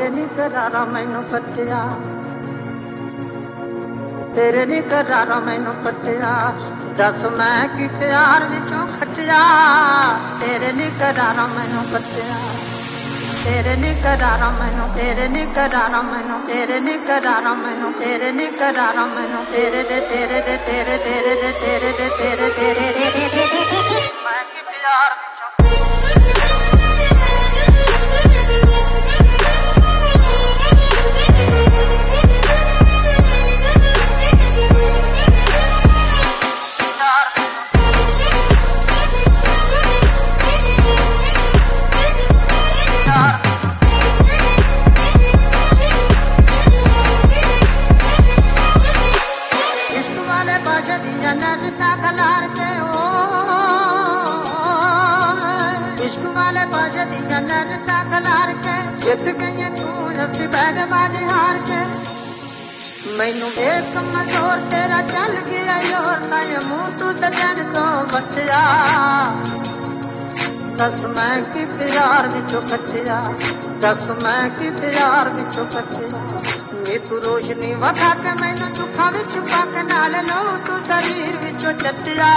तेरे नी करारा मैनू कटिया, तेरे नी करारा मैनू कटिया, दस मैं की प्यार विचों खटिया, तेरे नी करारा मैनू कटिया, तेरे नी करारा मैनू, तेरे नी करारा मैनू, तेरे नी करारा मैनू, तेरे नी करारा मैनू, तेरे दे तेरे दे तेरे तेरे दे तेरे दे तेरे तेरे दे मैं की प्यार विचों मैनू एक कमजोर तेरा चल गया योर नए मुंह तू तन तो बचिया, दस मैं की प्यार विचों कटिया, दस मैं की प्यार विचों कटिया, नी तू रोशनी वखा के मैनू दुखा विच छुपा के नाल लो तू शरीर विचों चटिया,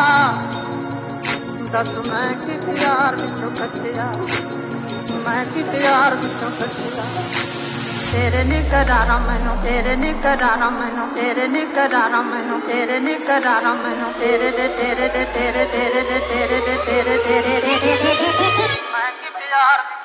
दस मैं की प्यार विचों कटिया, मैं की प्यार विचों कटिया, तेरे नी करारा मैनू, तेरे नी करारा मैनू, तेरे नी करारा मैनू, तेरे नी करारा मैनू, तेरे दे तेरे दे तेरे तेरे दे तेरे दे तेरे तेरे मैं की प्यार